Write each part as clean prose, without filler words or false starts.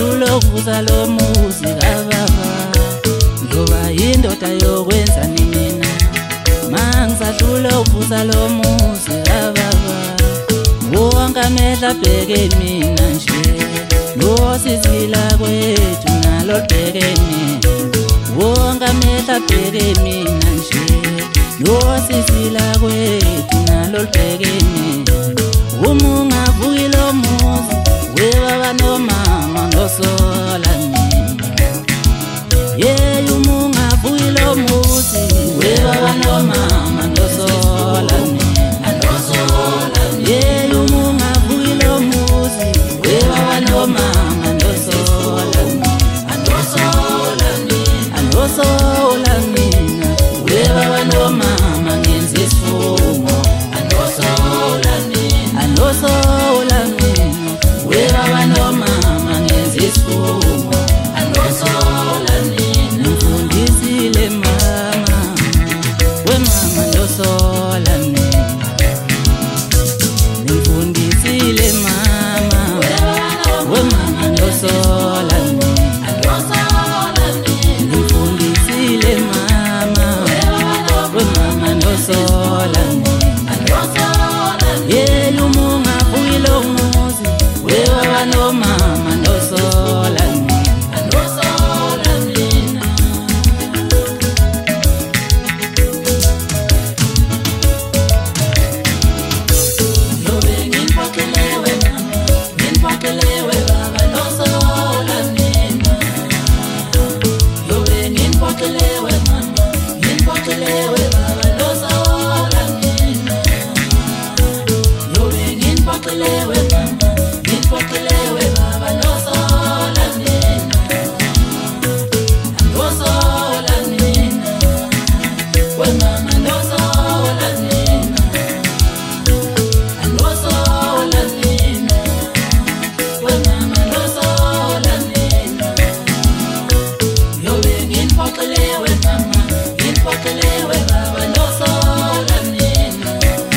ngisadlula ukuvuza lo muzi kababa, ngoba yindoda yokwenza mina. Mangisadlula ukuvuza lo muzi kababa, wonke amehlo abheke mina nje, nosizila kwethu nalo libhekene. Wonke amehlo abheke mina nje, nosizila kwethu nalo libhekene. Uma ungavuki lo muzi webaba nomama nosola mina, yeah. Uma ungavuki lo muzi webaba nomama nosola mina, yeah. Uma ungavuki lo muzi webaba nomama nosola mina, anosola mina webaba nomama ngenza isifungo, anosola mina webaba nomama ngenza isifungo, ngifundisile mama wemama nosola mina, ngifundisile mama wemama nosola mina, ngifundisile mama wemama nosola mina. Yeah, uma ungavuki lo muzi webaba nomama nosola mina, yobe ngimpokelewe mama, ngimpokelewe baba nosola mina, yobe ngimpokelewe mama, ngimpokelewe baba nosola mina, yobe ngimpokelewe mama, ngimpokelewe baba nosola mina, nosola mina wemama nosola mina, nosola mina wemama nosola mina, yobe ngimpokelewe mama, ngimpokelewe baba nosola mina.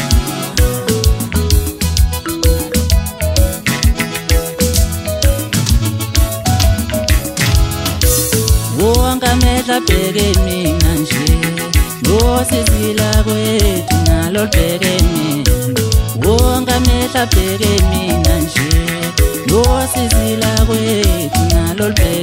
Wonke amehlo abheke mina nje, nosizila kwethu nalo libhekene. Wonke amehlo abheke mina nje, nosizila kwethu nalo libhekene.